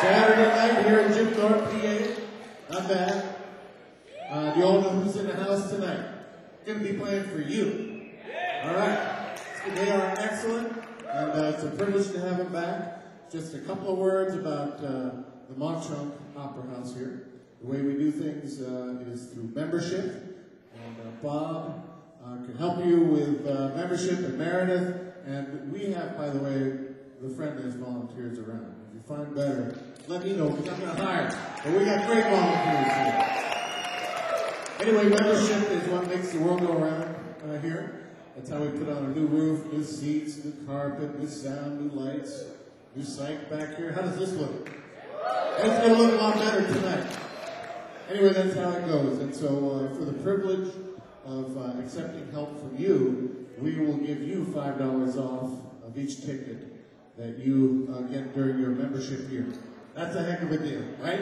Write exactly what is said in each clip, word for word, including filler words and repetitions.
Saturday night here in Jim Thorpe, P A. Not bad. Uh, do you all know who's in the house tonight? Going to be playing for you. All right. So they are excellent, and uh, it's a privilege to have them back. Just a couple of words about uh, the Montchunk Opera House here. The way we do things uh, is through membership, and uh, Bob uh, can help you with uh, membership, and Meredith, and we have, by the way, the friendliest volunteers around. If you find better, let me know, because I'm going to hire. But we got great volunteers here. Anyway, membership is what makes the world go around uh, here. That's how we put on a new roof, new seats, new carpet, new sound, new lights, new sight back here. How does this look? It's going to look a lot better tonight. Anyway, that's how it goes. And so uh, for the privilege of uh, accepting help from you, we will give you five dollars off of each ticket that you uh, get during your membership here. That's a heck of a deal, right?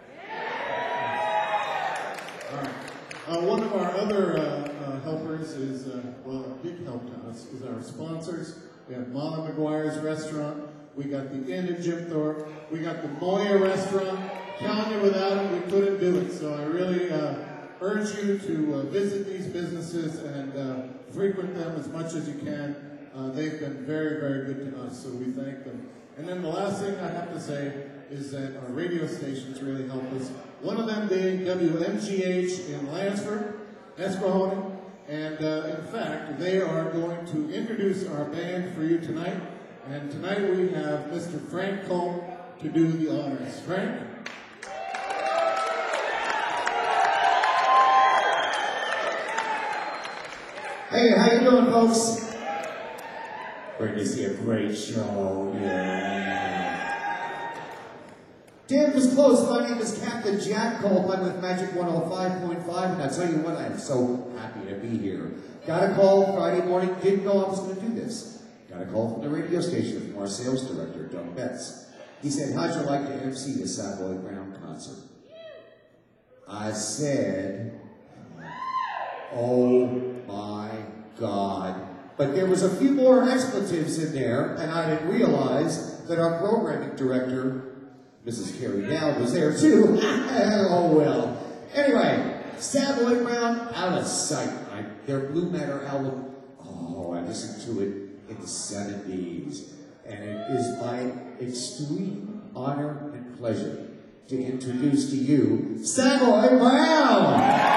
All right. Uh, one of our other uh, uh, helpers is, uh, well, a big help to us, is our sponsors. We have Mama McGuire's Restaurant. We got the Inn in Jim Thorpe. We got the Moya Restaurant. Telling you, without it, we couldn't do it. So I really uh, urge you to uh, visit these businesses and uh, frequent them as much as you can. Uh, they've been very, very good to us, so we thank them. And then the last thing I have to say is that our radio stations really help us. One of them being W M G H in Lansford, Esquahone. And uh, in fact, they are going to introduce our band for you tonight. And tonight we have Mister Frank Cole to do the honors. Frank? Hey, how you doing, folks? We're going to see a great show. Yeah. Dan was close. My name is Captain Jack Cole. I'm with Magic one oh five point five, and I tell you what, I'm so happy to be here. Got a call Friday morning. Didn't know I was going to do this. Got a call from the radio station from our sales director, Doug Betts. He said, "How'd you like to M C the Savoy Brown concert?" I said, "Oh my God." But there was a few more expletives in there, and I didn't realize that our programming director, Missus Carrie Dowd, was there too. Oh well. Anyway, Savoy Brown, out of sight. I, their Blue Matter album, oh, I listened to it in the seventies. And it is my extreme honor and pleasure to introduce to you Savoy Brown!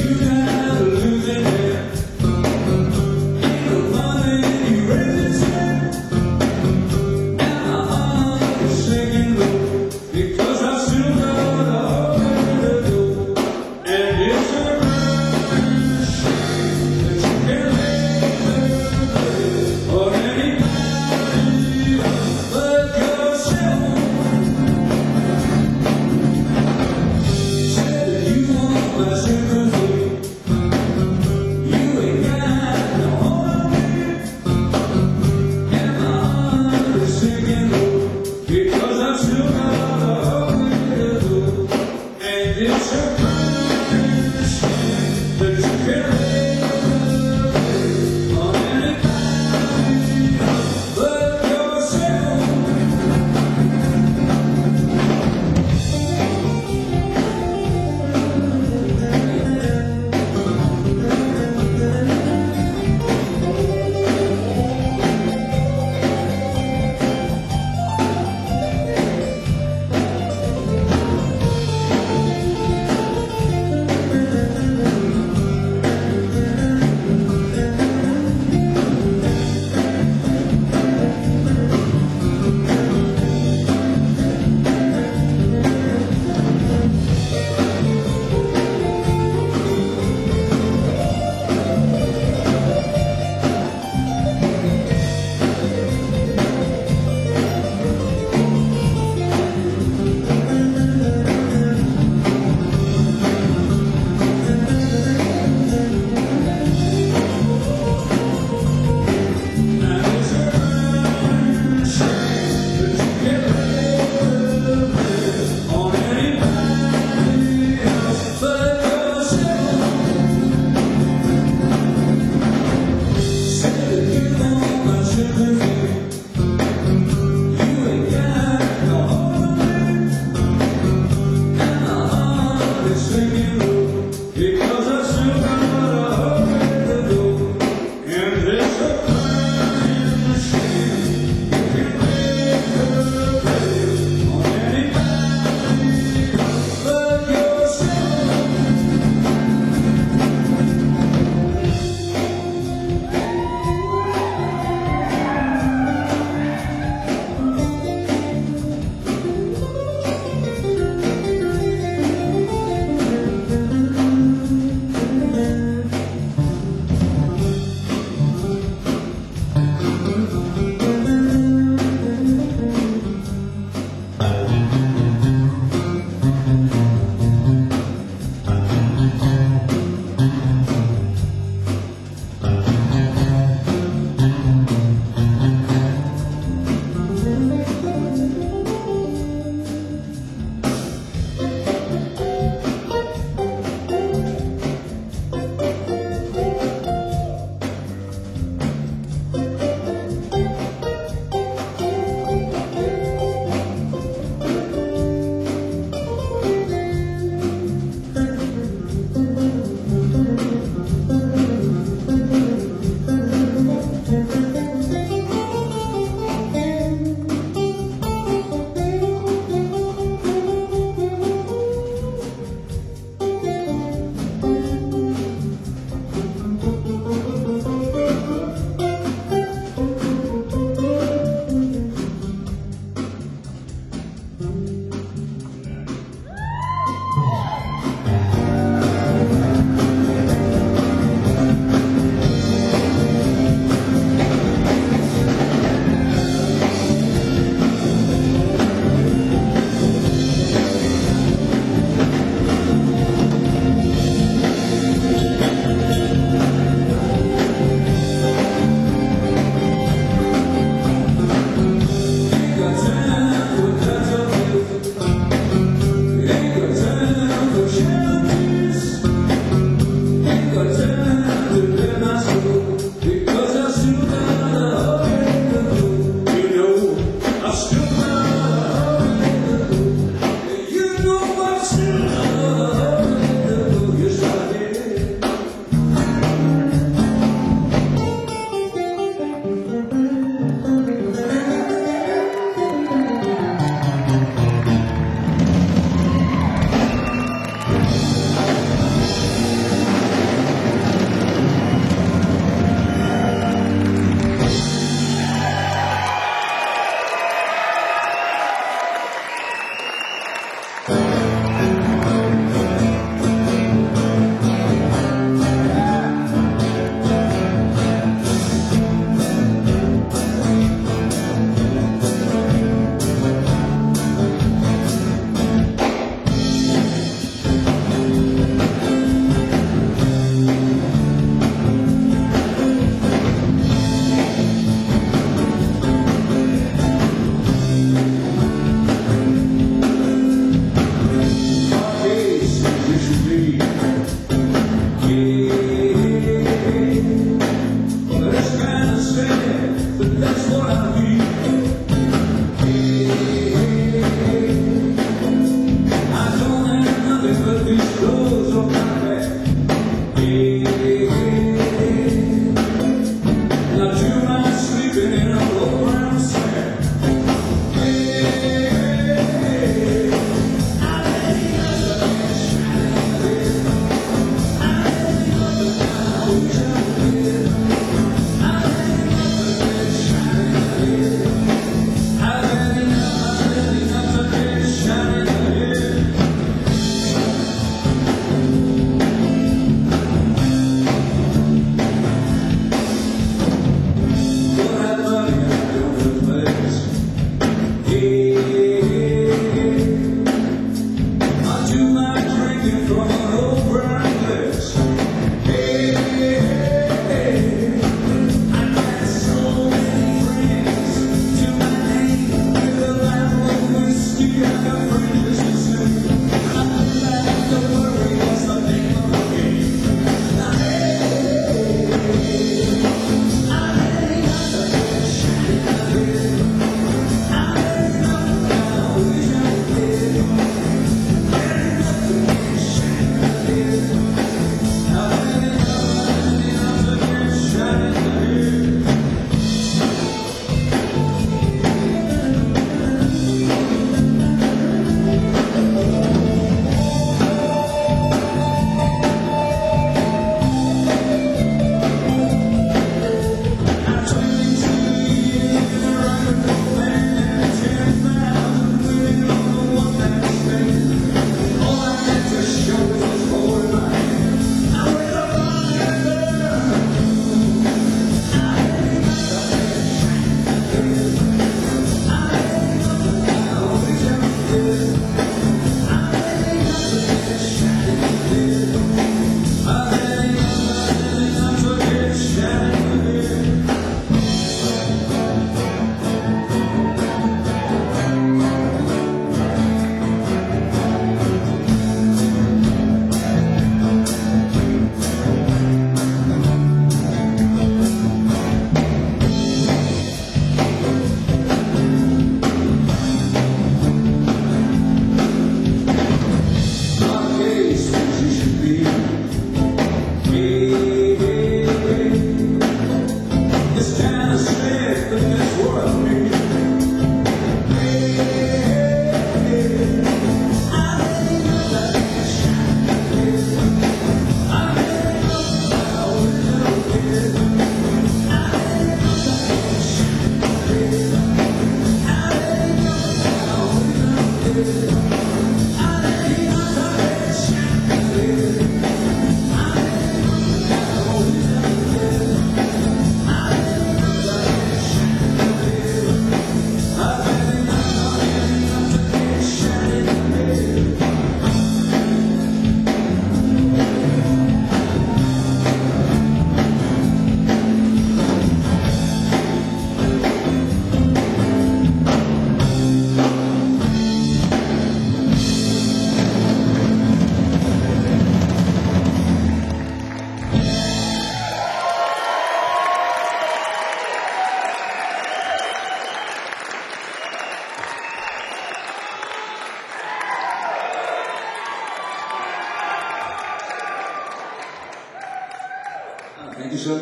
Raise your hand.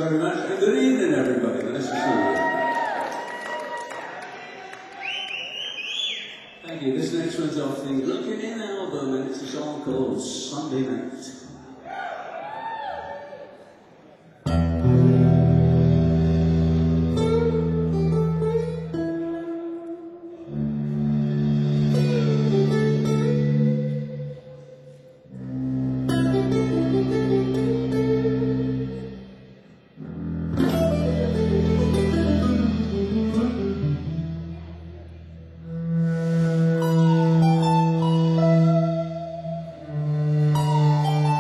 very much. And good evening, everybody. Nice to see you. Thank you. This next one's off the Looking In album, and it's a song called Sunday Night. Thank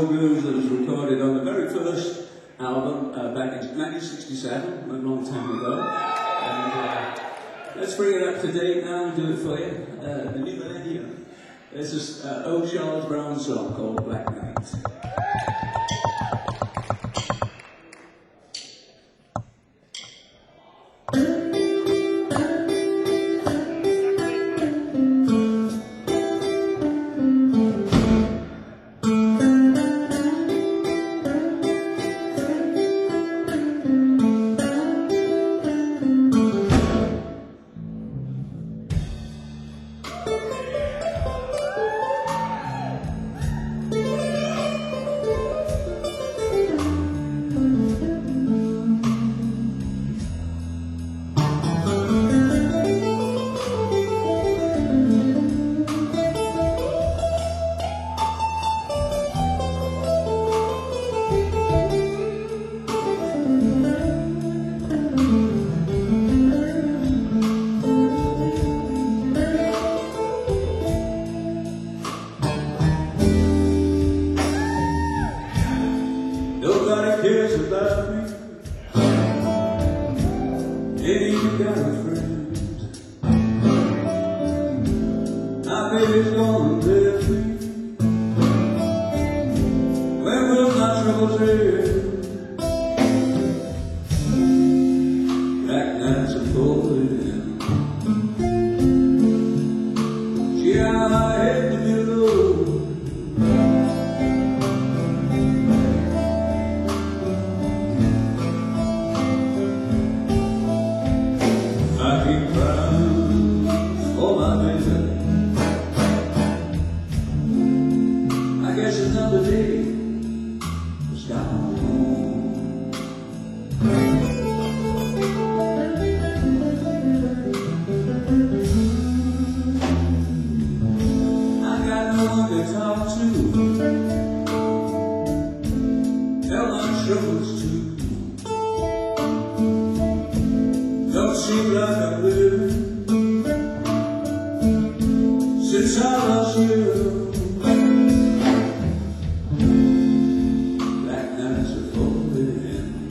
Soul Blues that was recorded on the very first album uh, back in nineteen sixty-seven, a long time ago. And uh, let's bring it up to date now and do it for you. Uh, the new millennium. This is an uh, old Charles Brown song called Black Knight. Nobody cares about me. Ain't you got a friend? My baby's gonna live me. When will my troubles end? Black nights are falling. Gee, how I hate to be alone. I keep crying for my baby. I guess another day is gone. I got no one to talk to, tell my troubles to. Don't seem like I'm living since I lost you. Black nights are falling.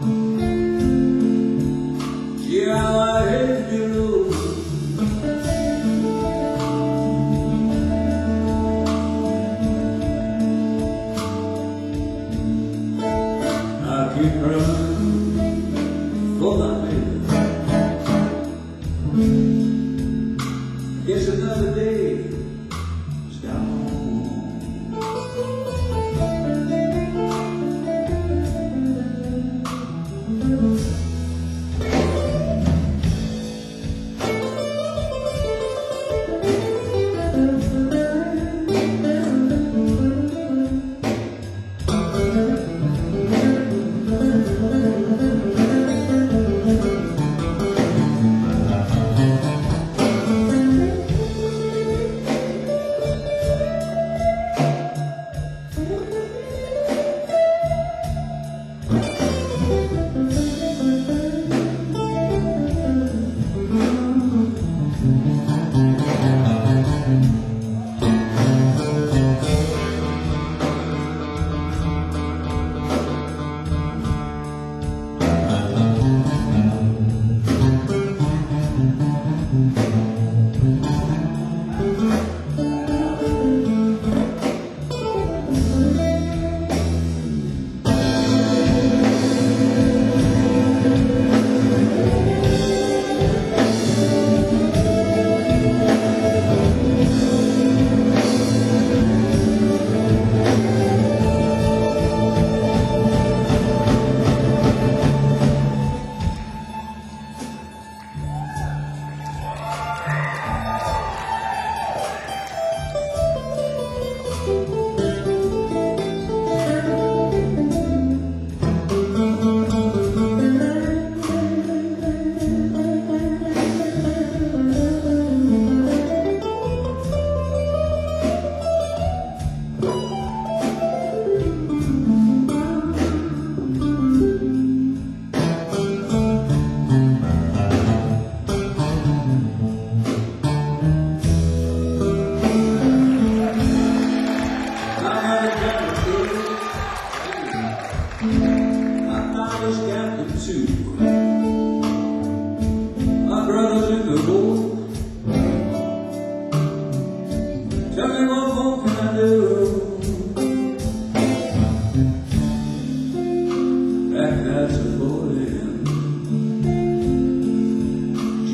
Gee, how I hate you, Lord. I keep running for my baby. Guess another day is gone.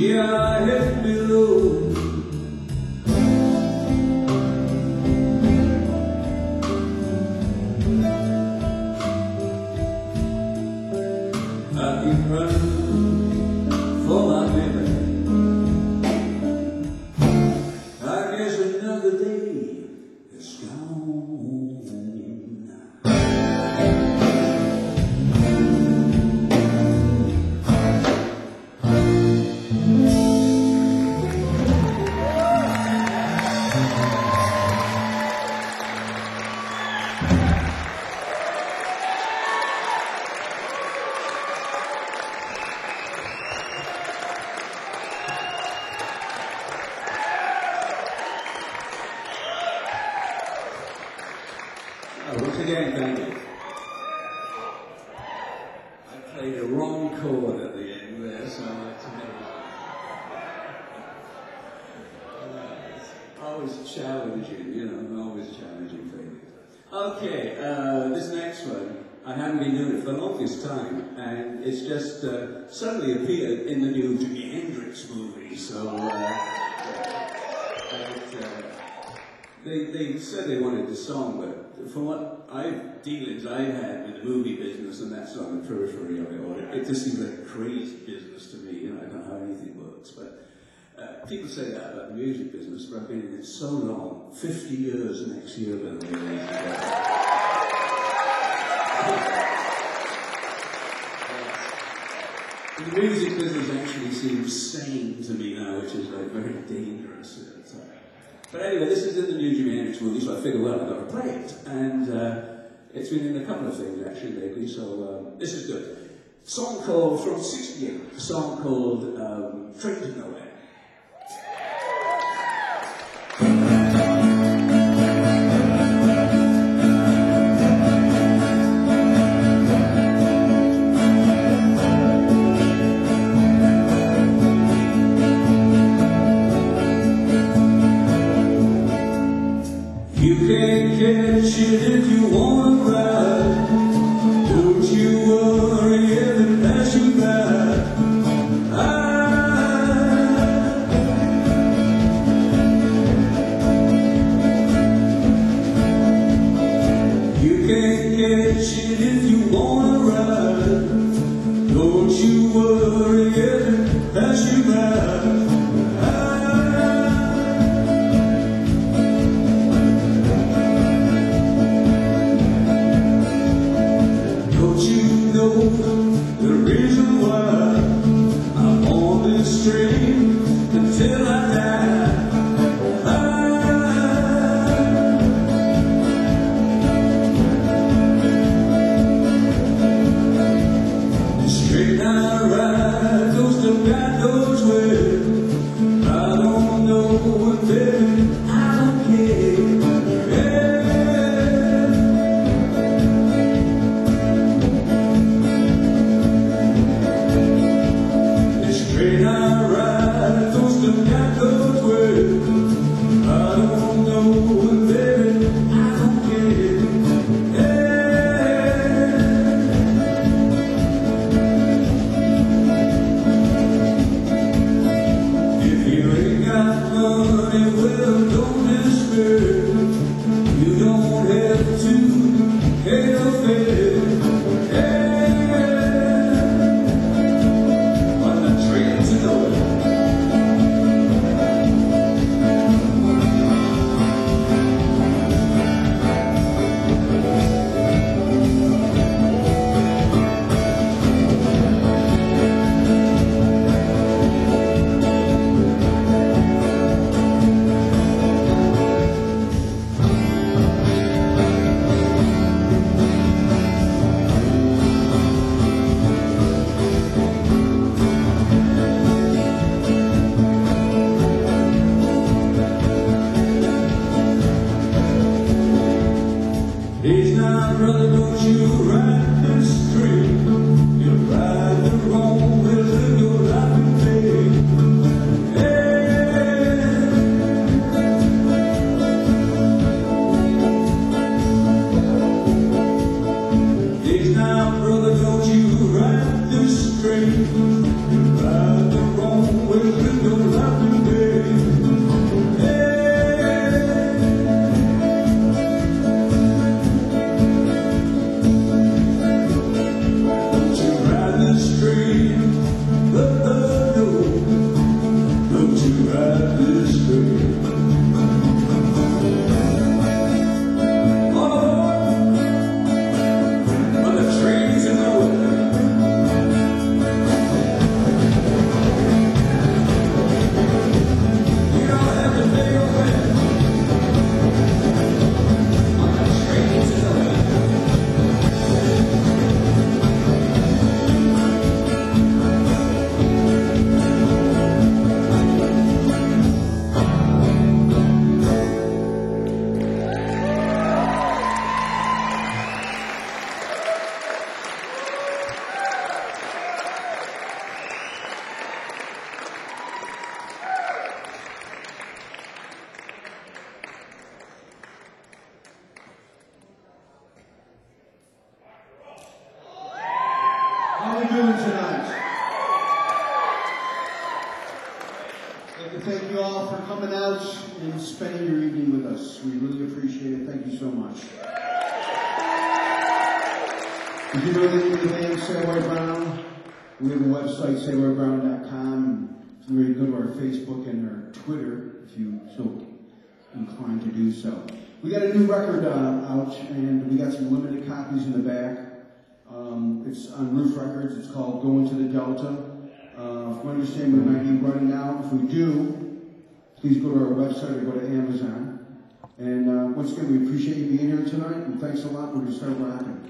Yeah, I hit below. I keep running for my living. I guess another day is gone. Once again, thank you. I played a wrong chord at the end there, so it's amazing. Uh, always challenging, you know, always challenging things. Okay, uh, this next one, I haven't been doing it for the longest time, and it's just uh, suddenly appeared in the new Jimi Hendrix movie, so uh, it, uh, They, they said they wanted the song, but from what I've dealings I've had with the movie business, and that's on the periphery of it all, it just seems like a crazy business to me. You know, I don't know how anything works, but uh, people say that about the music business, but I've been in it so long, fifty years next year, by the way, ladies and gentlemen. The music business actually seems sane to me now, which is like very dangerous. It's, uh, But anyway, this is in the new Jimi Hendrix movie, so I figured, well, I've got to play it. And uh, it's been in a couple of things, actually, lately, so um, this is good. Song called, from sixty-eight, a song called um, Train to Nowhere. You can't catch it if you want to ride. Don't you worry if it passes you by. You can't catch it if you want to ride. Don't you worry if it passes you by. The reason why I'm on this train until I die. The straight I ride goes to God knows where. I don't know, baby, I don't care. Yeah. Train I ride goes to God knows where. I don't know, baby, I don't care. Yeah. If you ain't got money, well, don't despair. You don't have to pay a fare. out and spending your evening with us. We really appreciate it. Thank you so much. Did you know the name of the band, Sailor Brown? We have a website, sailor brown dot com. Feel free to go to our Facebook and our Twitter if you so inclined to do so. We got a new record uh, out, and we got some limited copies in the back. Um, it's on Roof Records. It's called Going to the Delta. Uh, if we understand we might be running out, if we do, please go to our website or go to Amazon. And uh, once again, we appreciate you being here tonight, and thanks a lot. We're going to start rocking.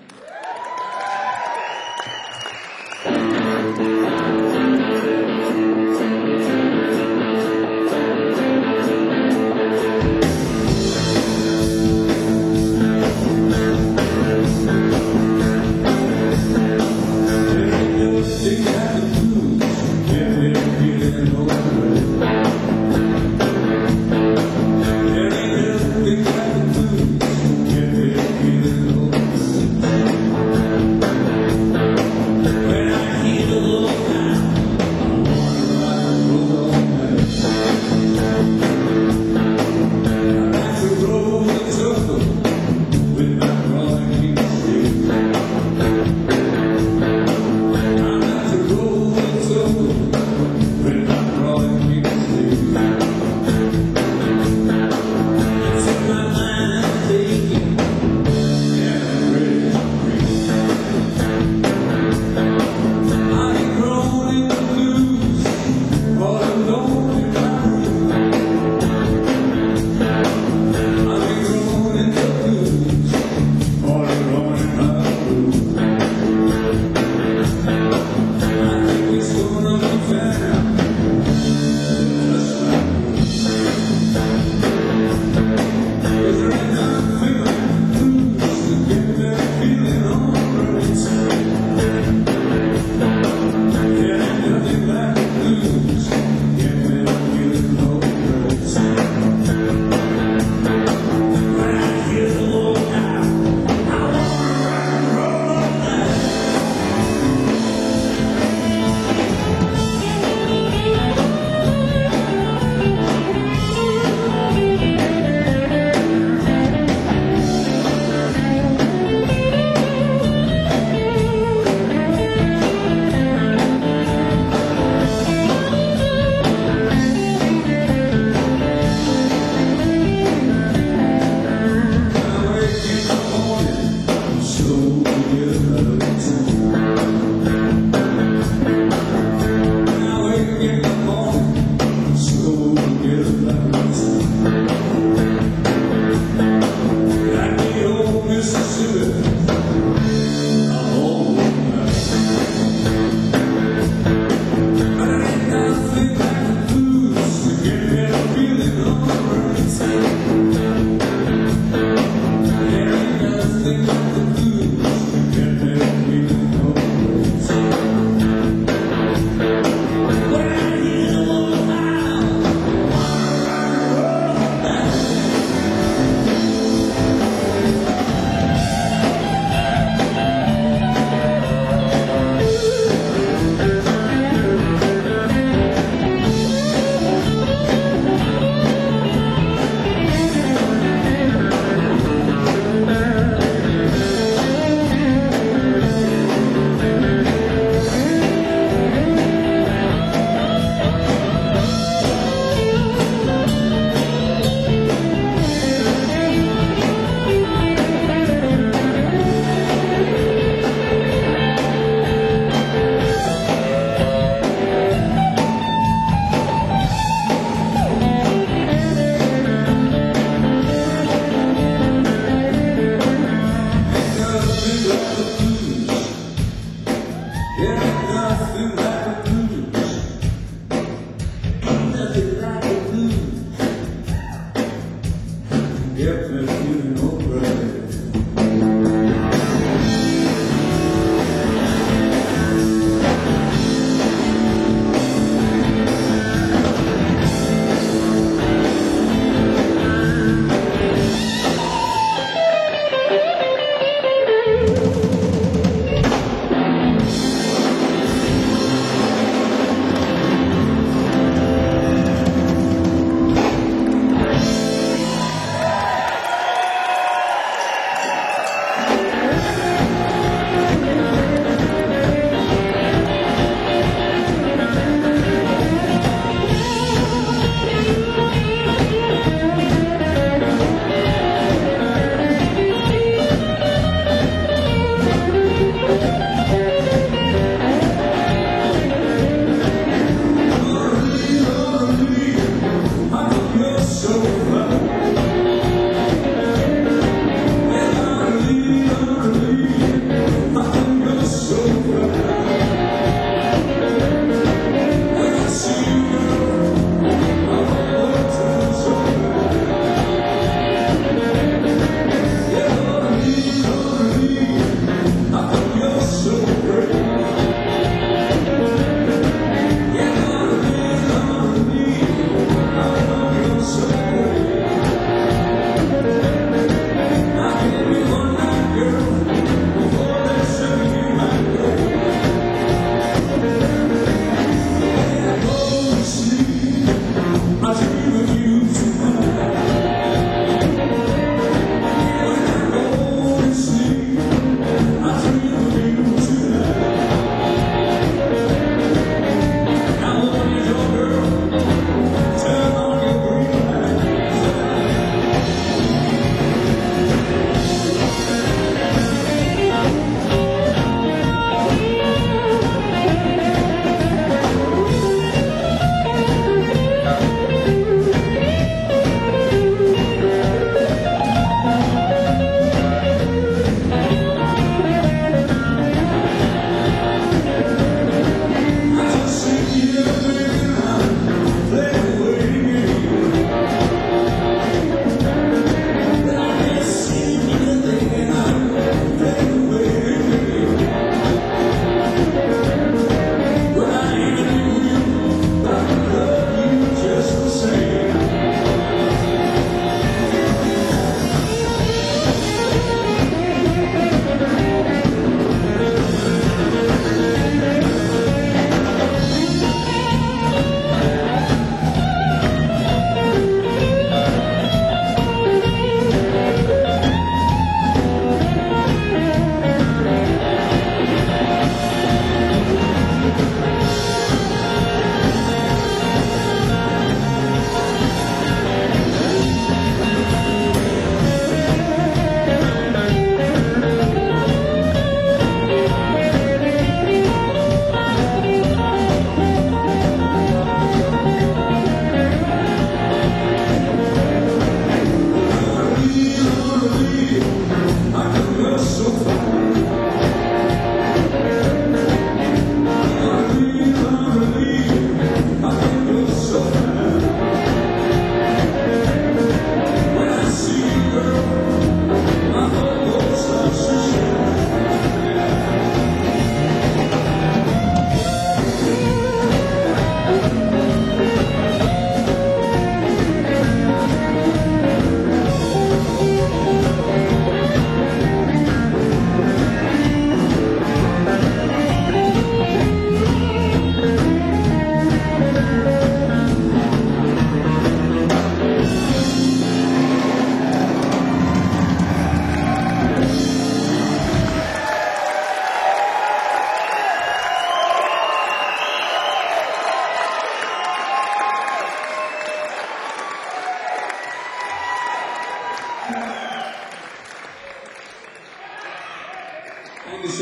When I hear the Lord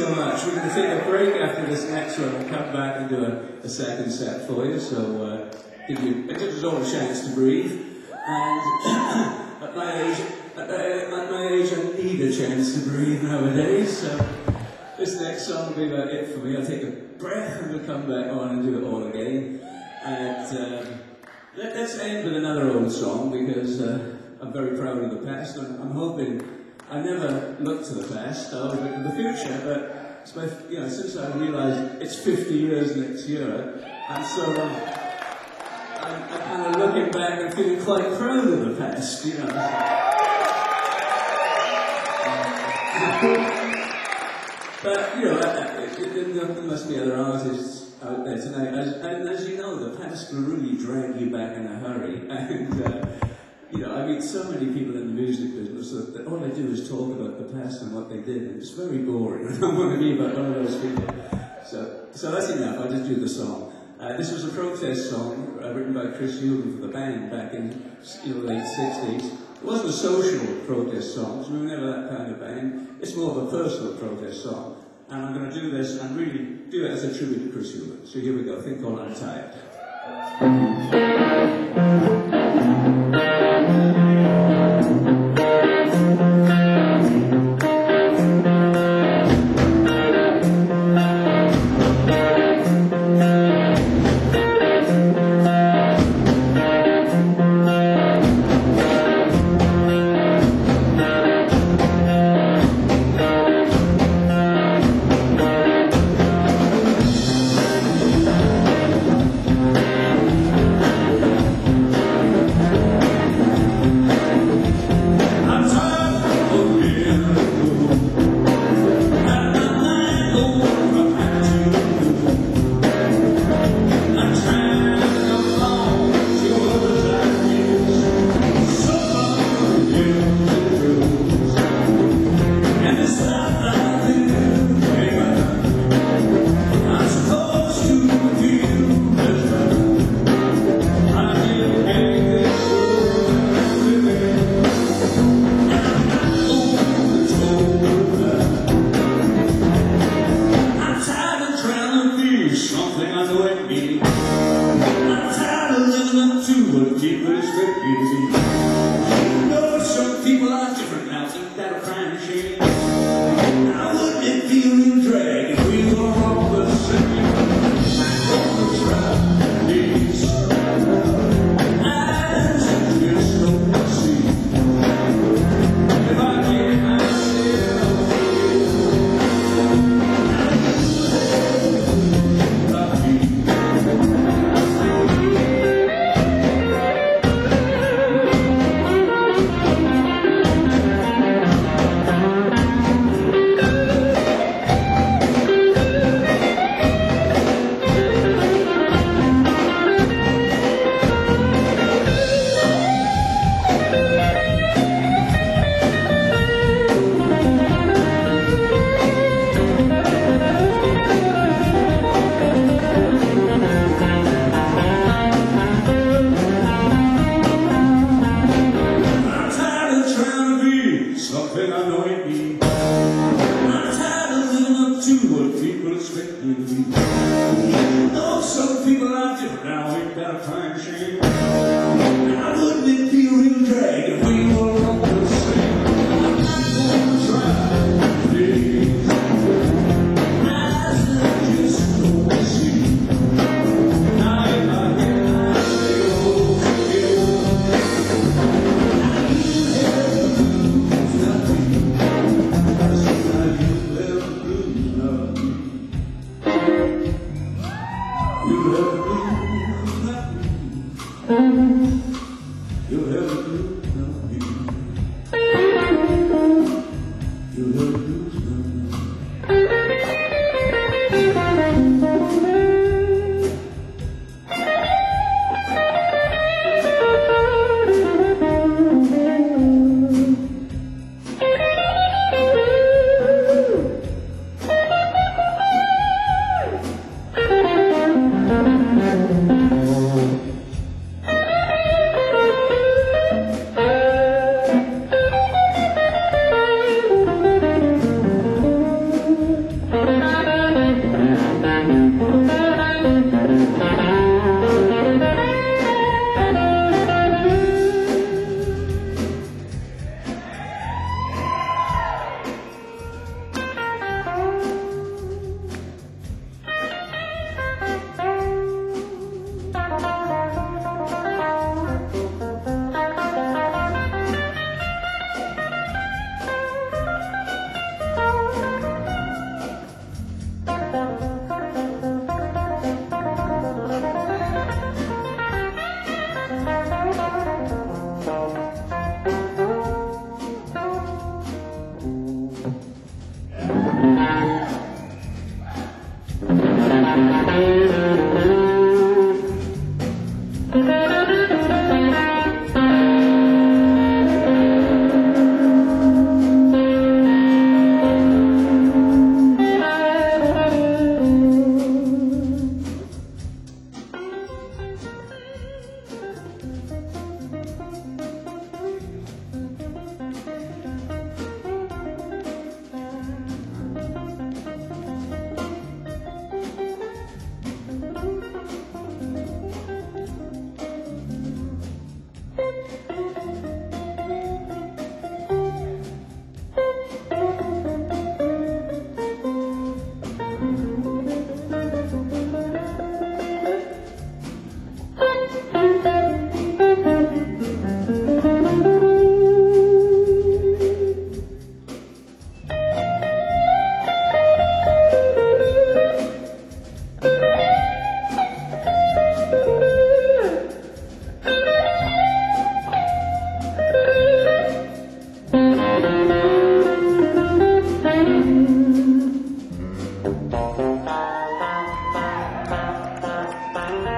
so much. We're going to take a break after this next one and come back and do a, a second set for you. So uh, give you, it gives us all a chance to breathe. And at my age, at my, at my age, I need a chance to breathe nowadays. So this next song will be about it for me. I'll take a breath and we'll come back on and do it all again. And um, let, let's end with another old song because uh, I'm very proud of the past. I'm, I'm hoping. I never look to the past, I always look to the future, but it's my, you know, since I realised it's fifty years next year, I'm sort of, I'm, I'm kind of looking back and feeling quite proud of the past, you know. But, you know, there must be other artists out there tonight, as, and as you know, the past will really drag you back in a hurry, and uh, you know, I meet so many people in the music business that, that all they do is talk about the past and what they did, and it's very boring. I don't want to be about one of those people. So, so that's enough. I'll just do the song. Uh, this was a protest song uh, written by Chris Hewlin for the band back in you know, late sixties. It wasn't a social protest song, so we were never that kind of band. It's more of a personal protest song. And I'm going to do this and really do it as a tribute to Chris Hewlin. So here we go. Think called I'm Tired. Thank you.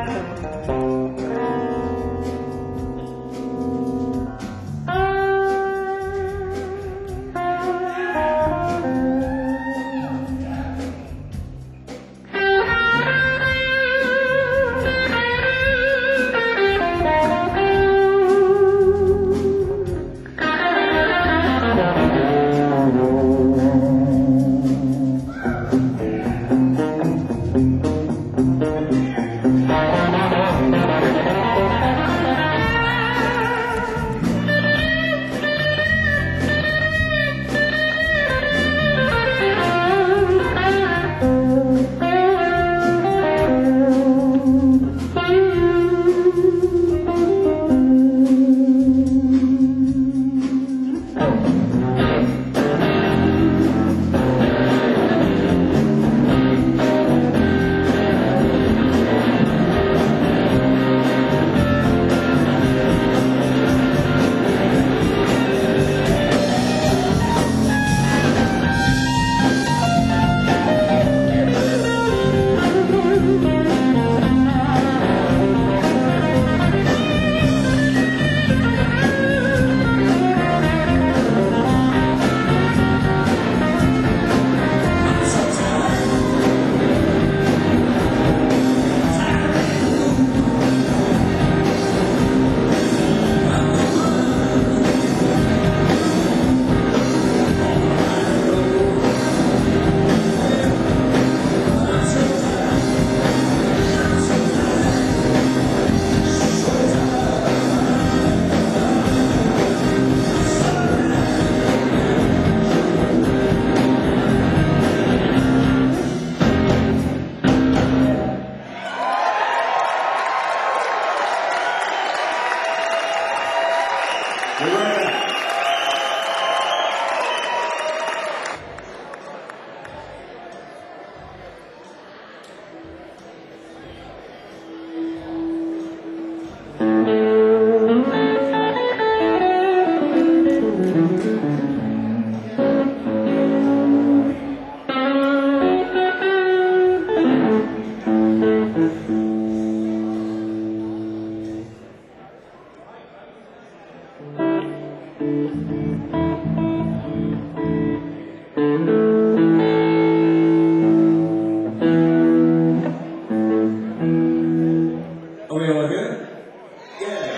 Are we all good? Yeah.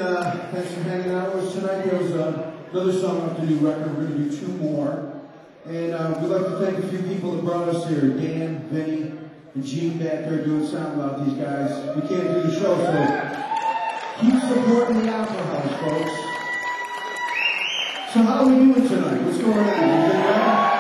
uh, thanks for hanging out with us tonight. There's uh, another song off the new record. We're going to do two more. And uh, we'd like to thank a few people that brought us here. Dan, Vinny, and Gene back there doing sound about these guys. We can't do the show, so keep supporting the Opera House, folks. So how are we doing tonight? What's going on? Is it well?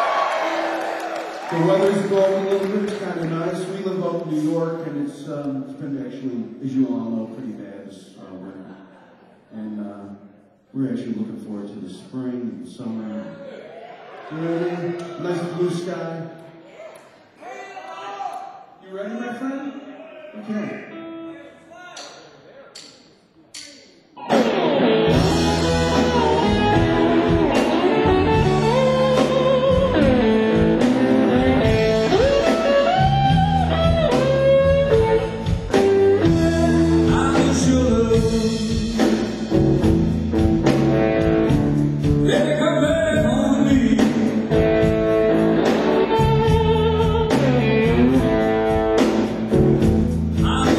The weather's going a little bit. It's kind of nice. We live up in New York, and it's um, it's been actually, as you all know, pretty bad this uh, winter. And uh, we're actually looking forward to the spring and the summer. You know what I mean? Nice blue sky. You ready, my friend? Okay. I'm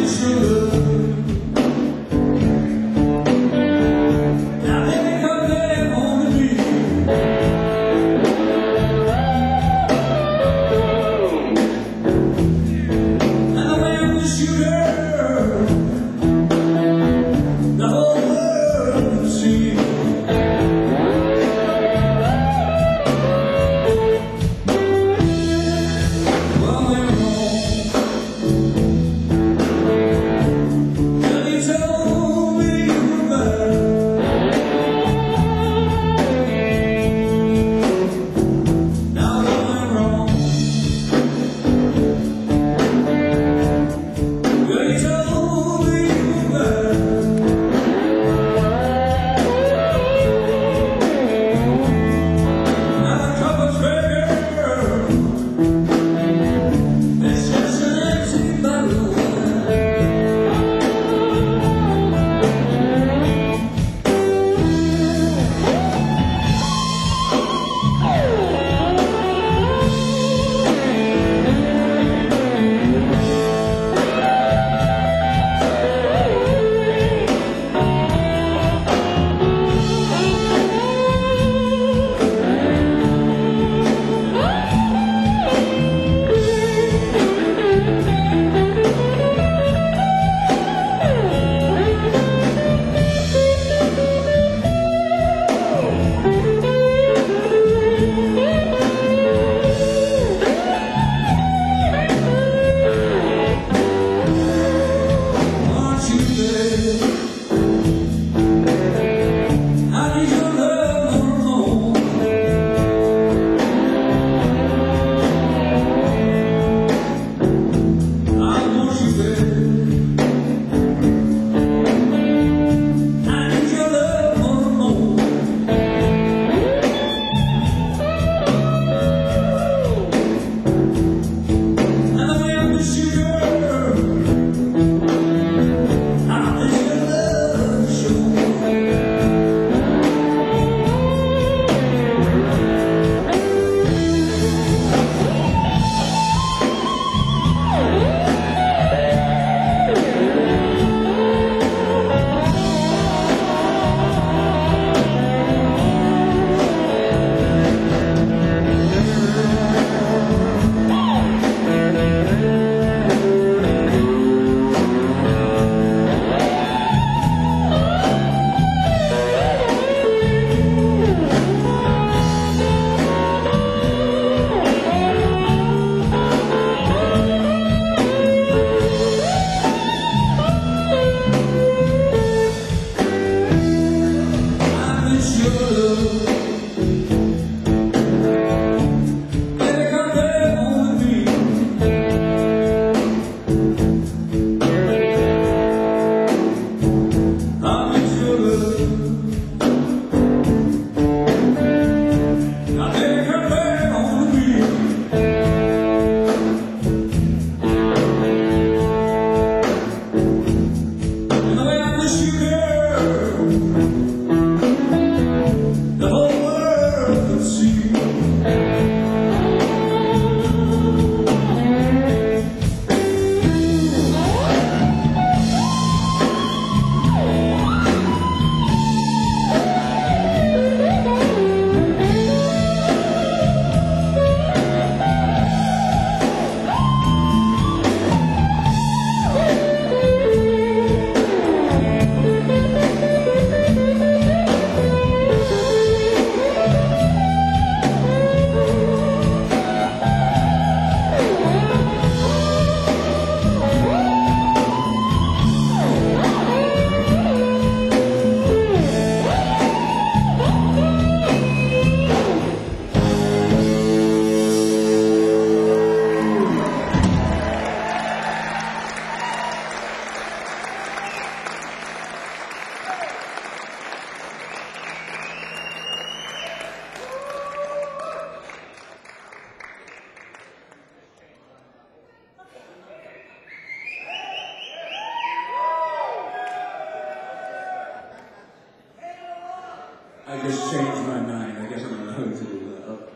I just changed my mind. I guess I don't know how to do that. Oh.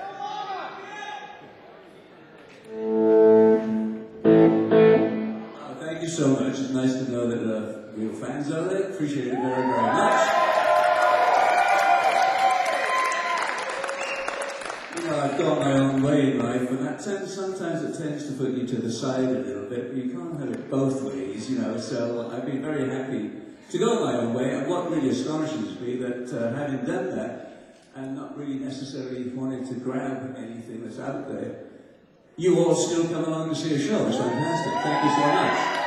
Well, thank you so much. It's nice to know that uh, real fans out there. Appreciate it very, very much. You know, I've got my own way in life, and that tends, sometimes it tends to put you to the side a little bit, but you can't have it both ways, you know, so I've been very happy to go my own way, and what really astonishes me that uh, having done that, and not really necessarily wanting to grab anything that's out there, you all still come along to see a show. It's fantastic. Thank you so much.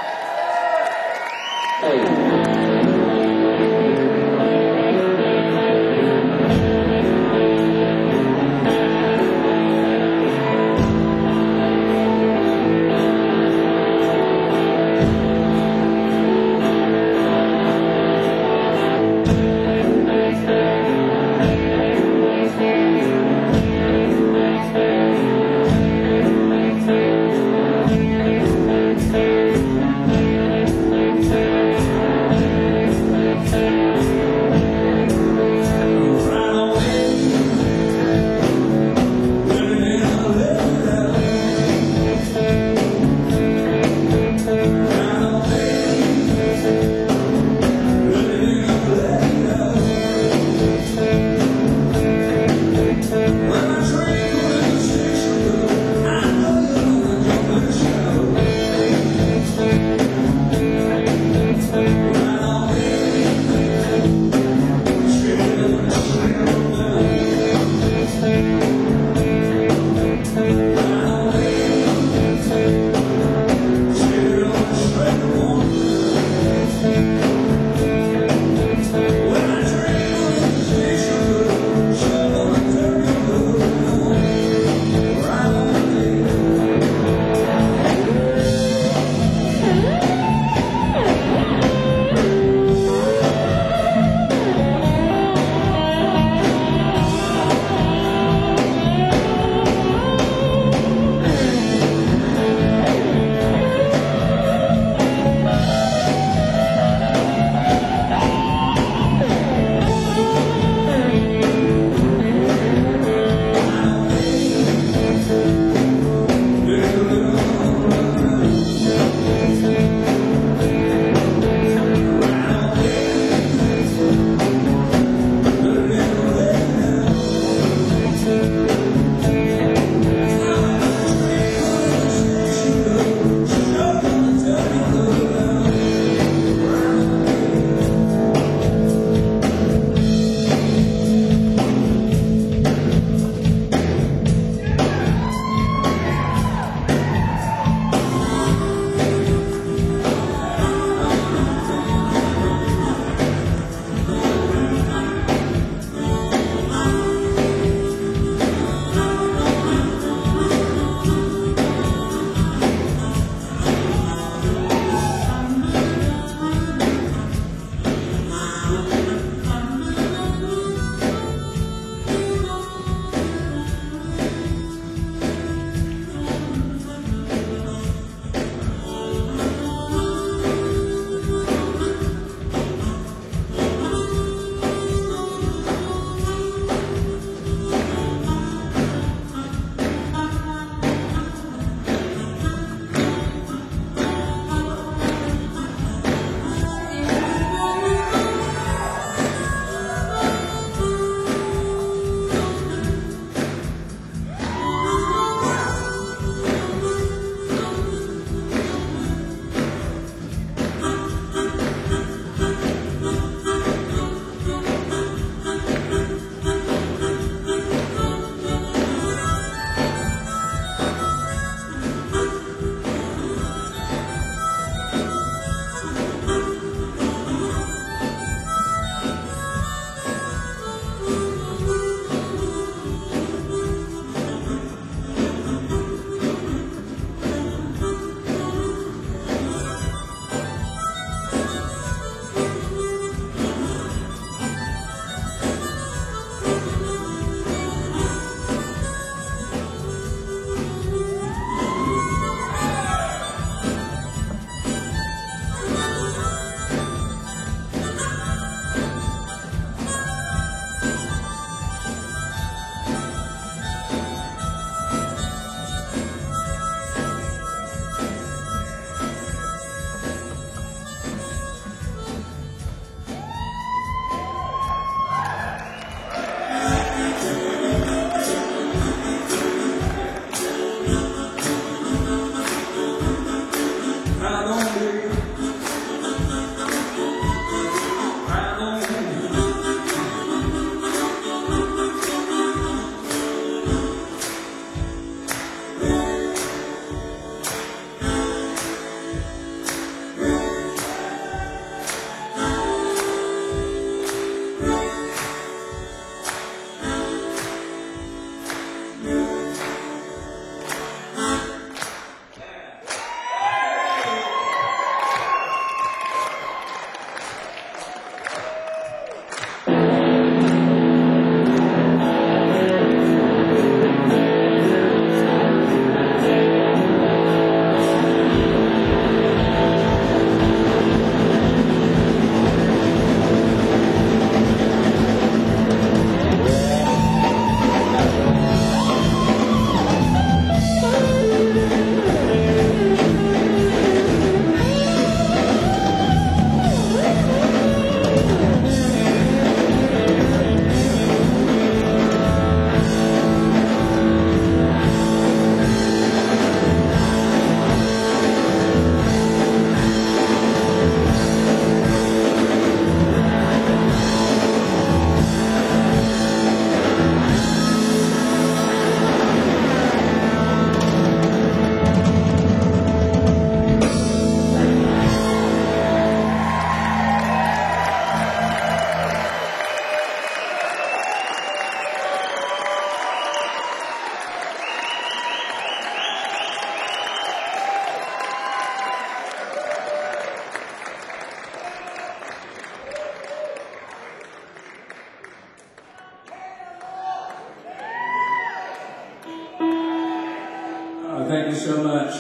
Thank you so much.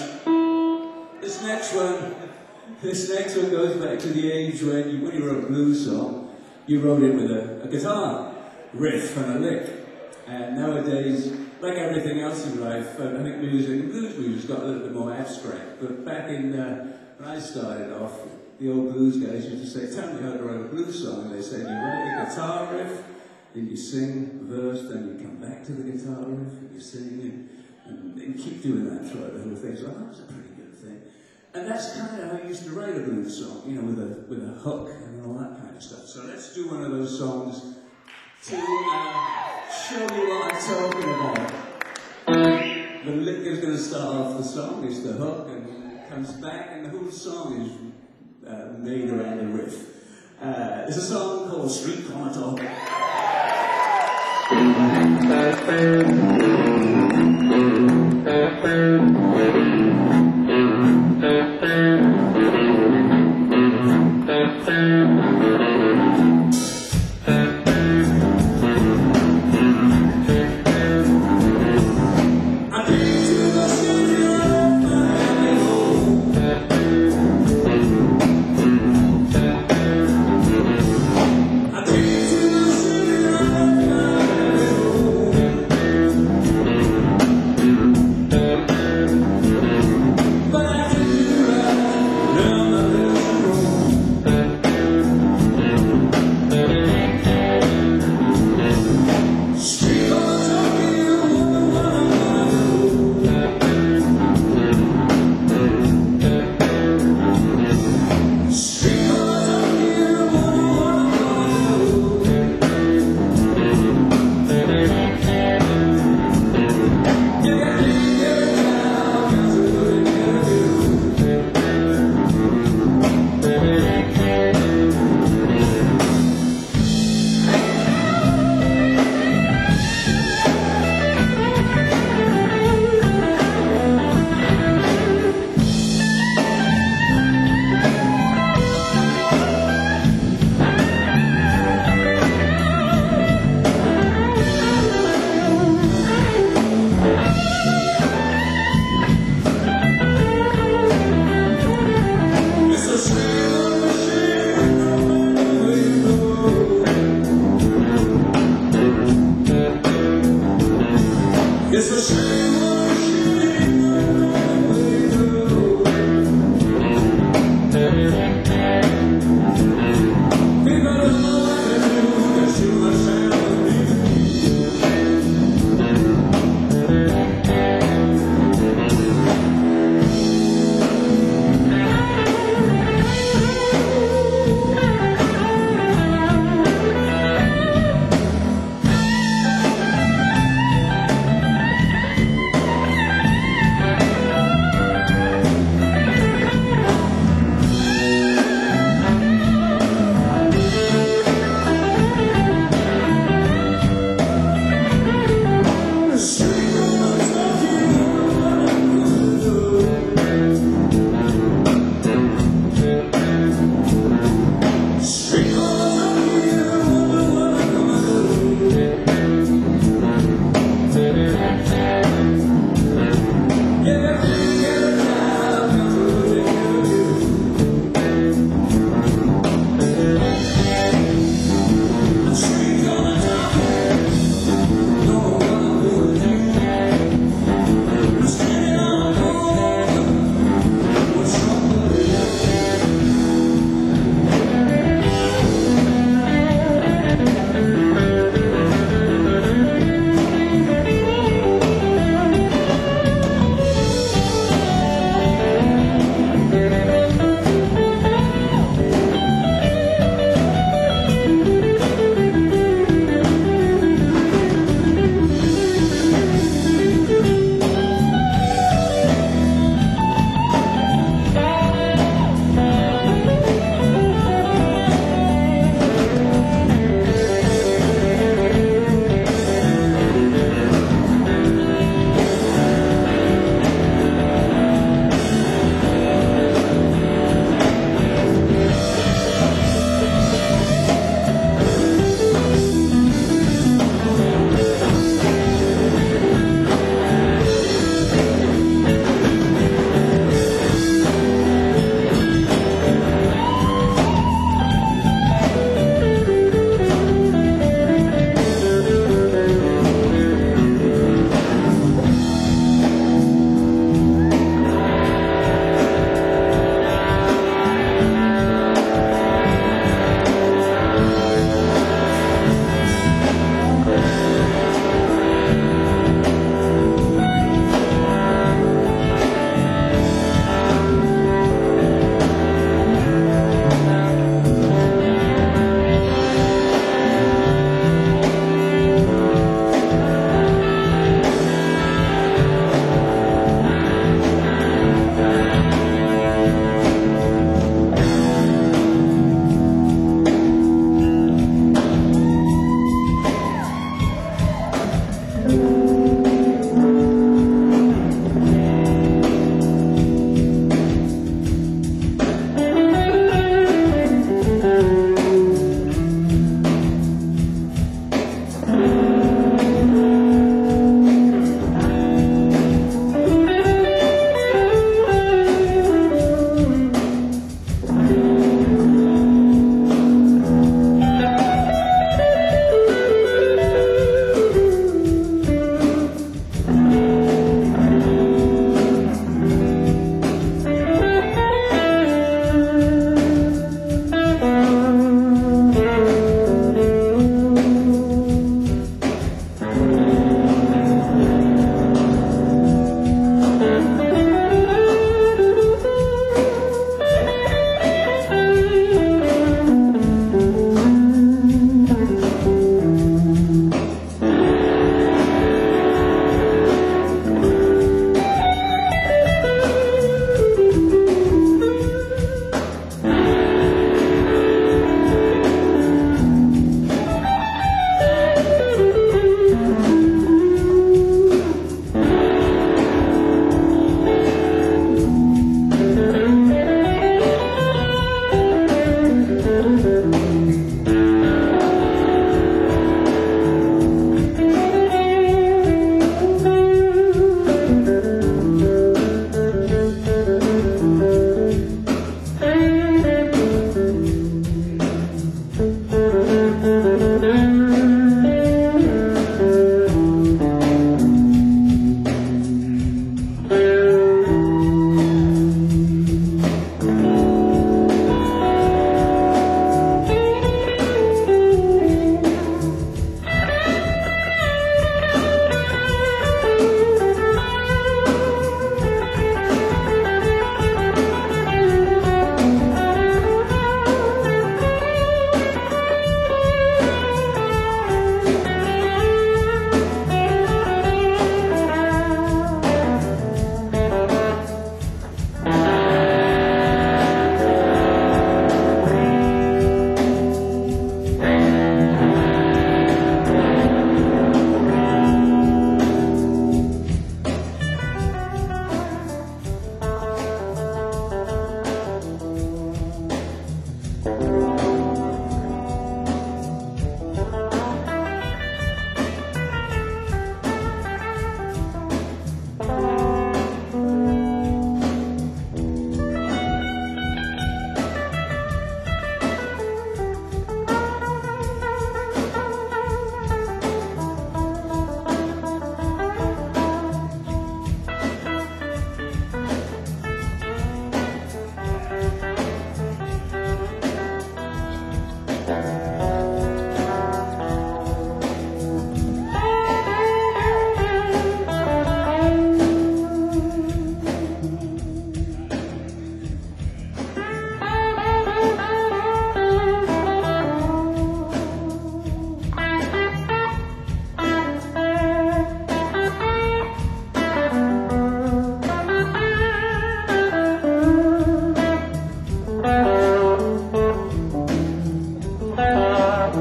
This next one, this next one goes back to the age when you, when you wrote a blues song, you wrote it with a, a guitar riff and a lick. And nowadays, like everything else in life, uh, I think music, blues music's got a little bit more abstract. But back in, uh, when I started off, the old blues guys used to say, tell me how to write a blues song. And they said, you write a guitar riff, then you sing the verse, then you come back to the guitar riff, and you sing it. And, and keep doing that throughout the whole thing. So that was a pretty good thing. And that's kind of how I used to write a blues song, you know, with a with a hook and all that kind of stuff. So let's do one of those songs to uh, show you what I'm talking about. The lick is going to start off the song, is the hook, and it comes back, and the whole song is uh, made around the riff. Uh, it's a song called Street Corner Talk. I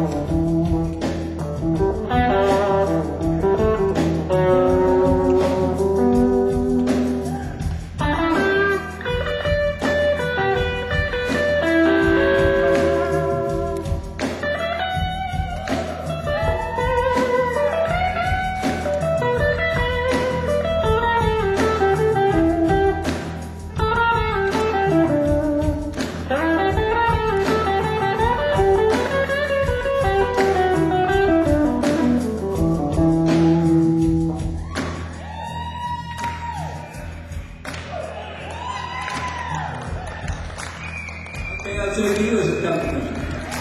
Okay, I'll take you as a compliment.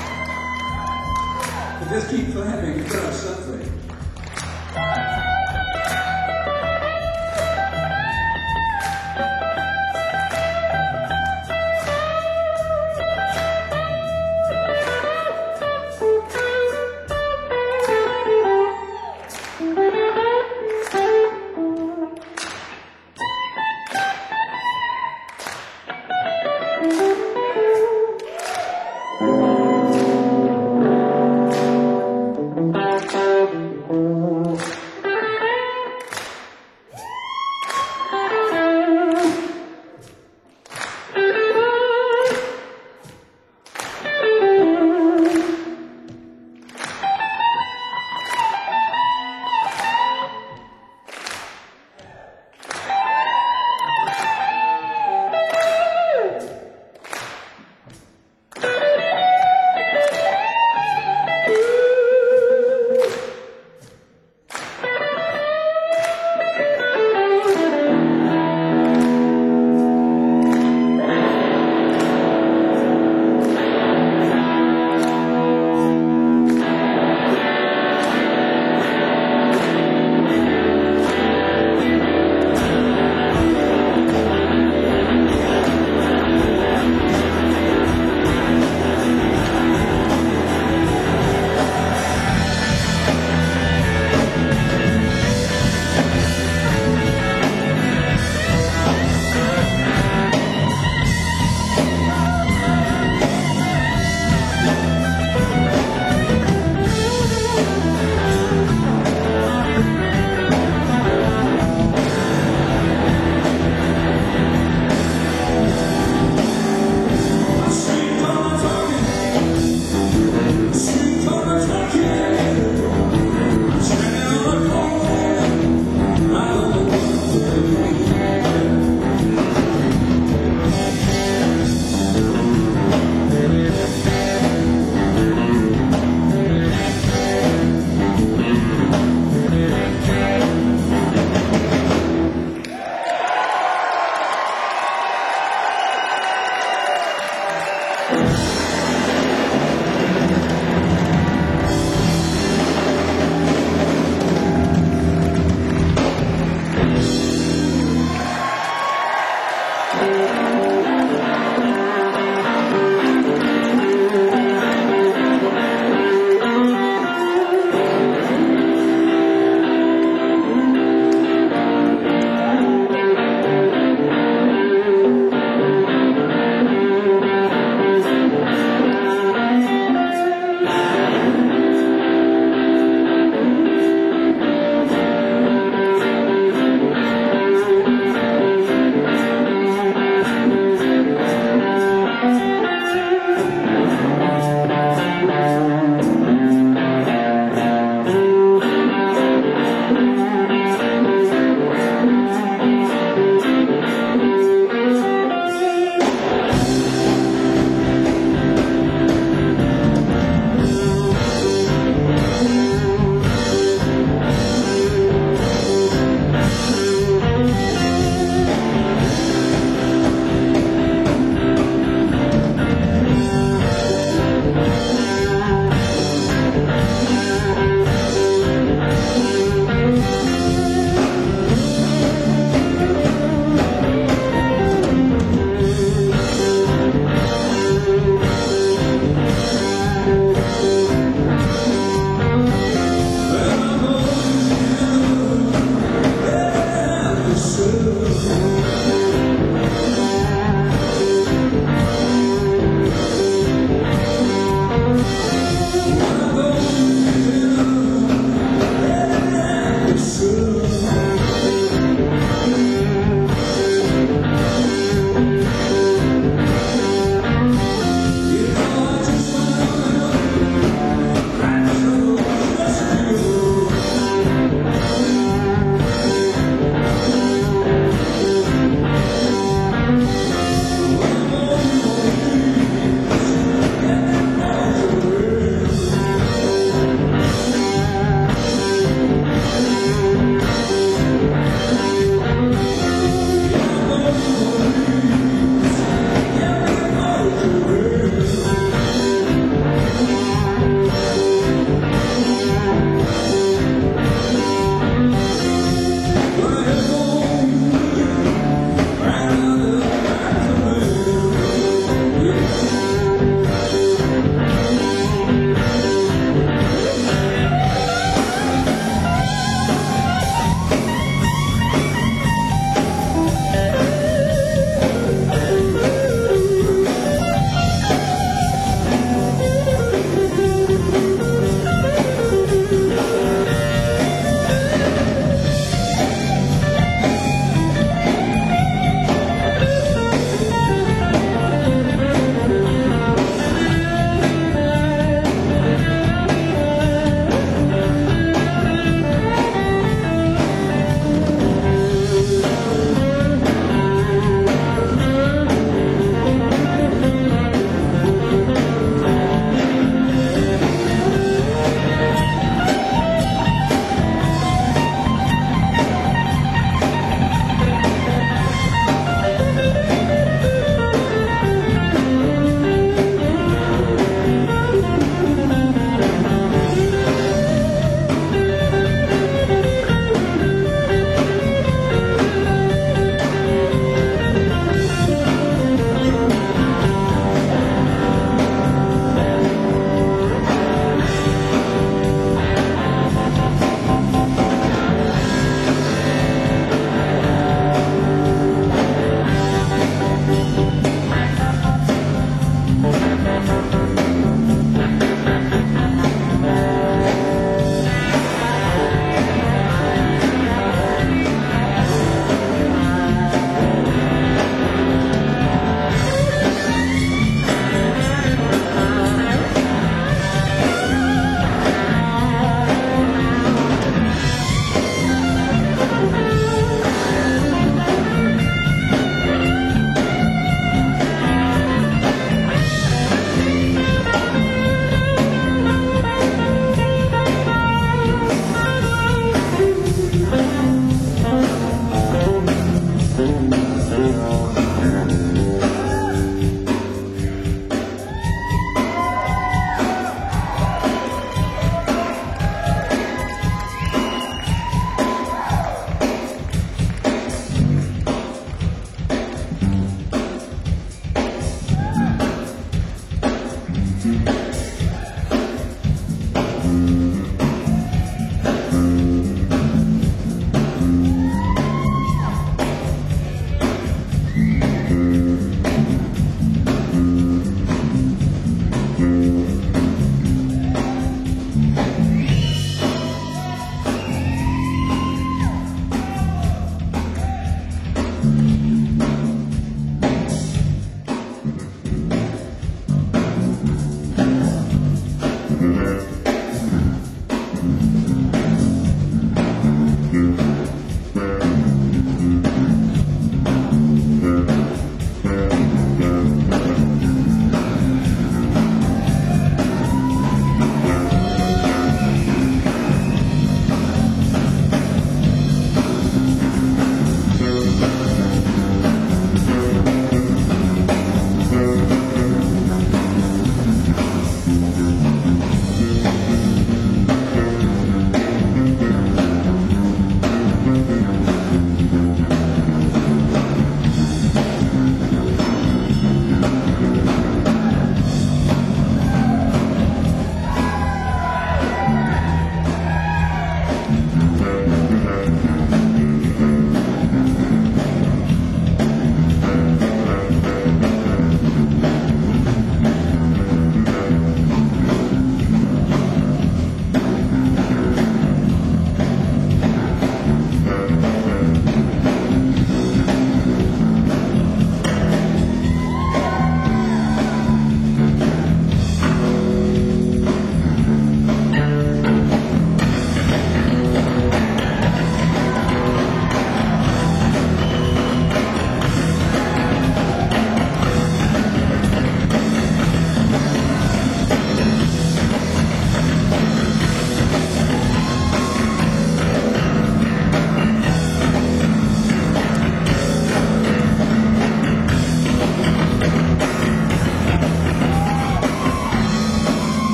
But just keep clapping and try something. Thank you.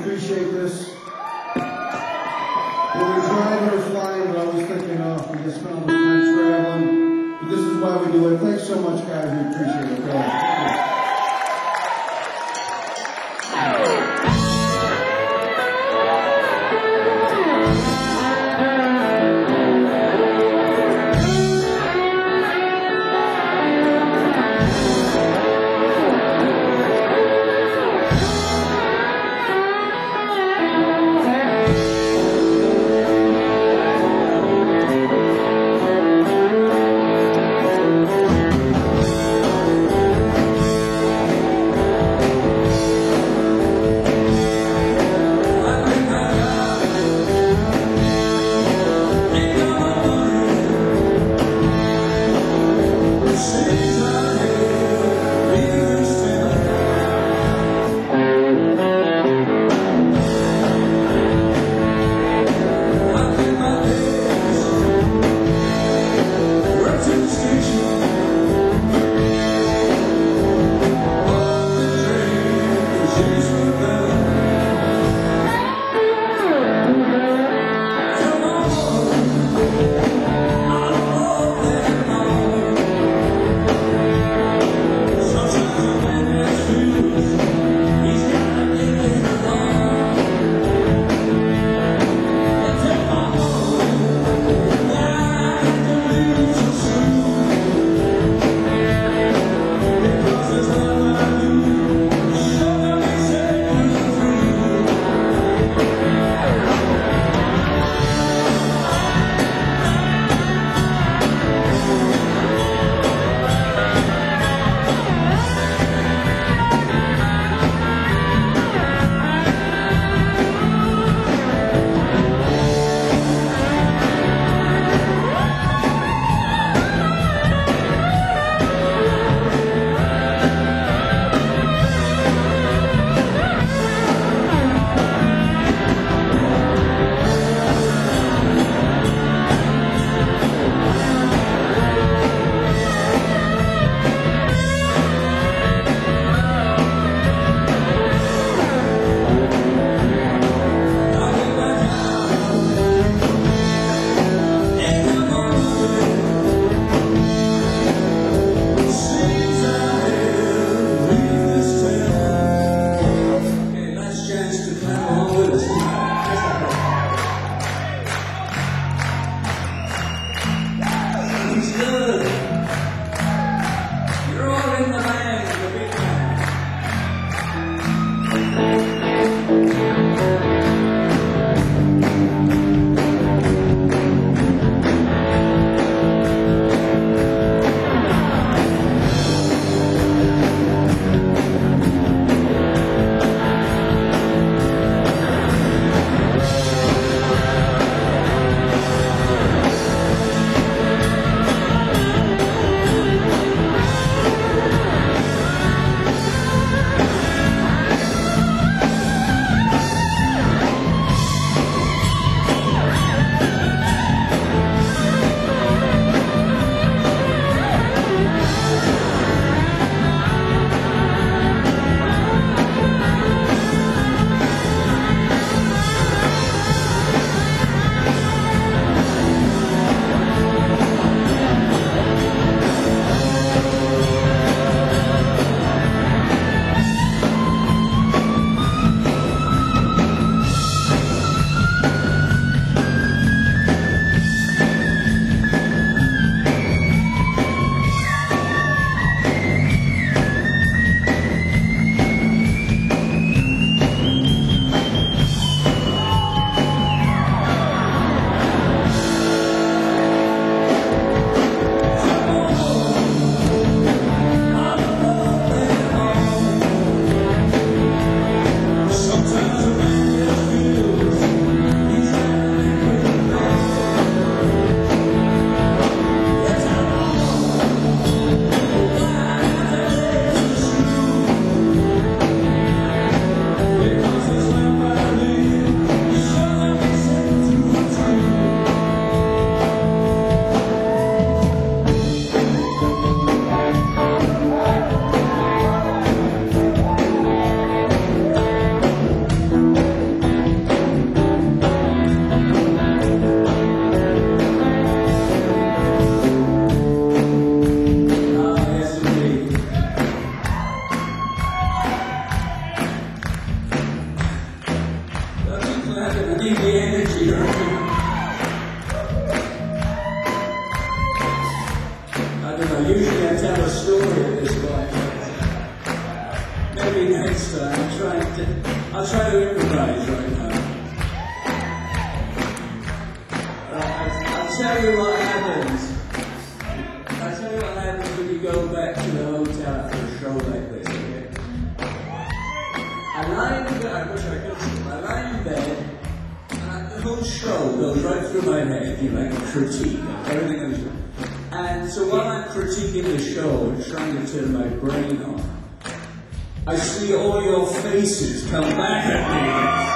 appreciate this. When we're driving or flying, we're always thinking, oh, we just spent all this time traveling. But this is why we do it. Thanks so much, guys. We appreciate it. Thank you. need the energy, right? I don't know, usually I tell a story at this point. Maybe next time. I'm trying to, I'll try to improvise right now. Uh, I'll, I'll tell you what happens. I'll tell you what happens when you go back to the hotel after a show like this, okay? I lie in bed, I wish I could sleep. I lie in bed, and I, the whole show goes right through my head, you know, like a critique of everything I'm doing. And so while I'm critiquing the show and trying to turn my brain on, I see all your faces come back at me.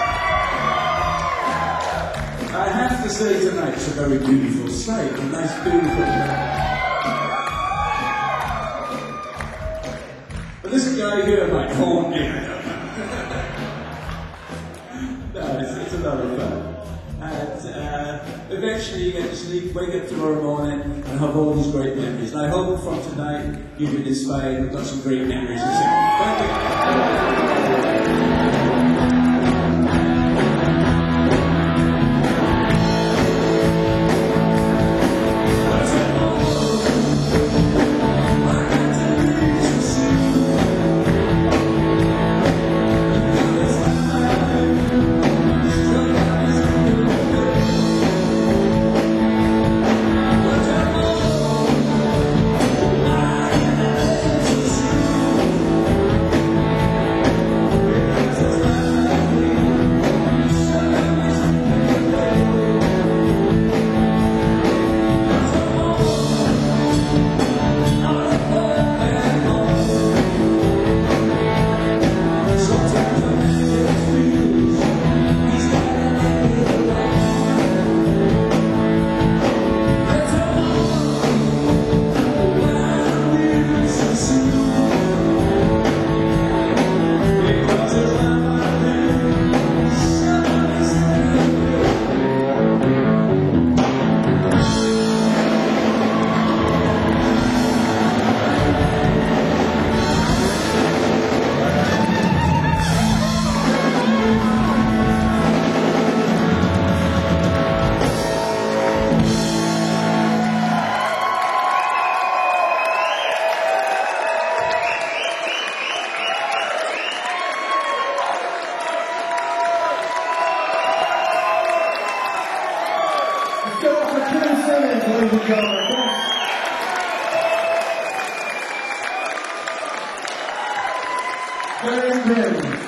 I have to say tonight it's a very beautiful sight, a nice beautiful night. But this guy here might haunt me, I don't know. No, it's, it's a lot of fun. And uh, eventually you get to sleep, wake up tomorrow morning, and have all these great memories. And I hope from tonight you've been inspired. We've got some great memories to sing. Thank you. Very good.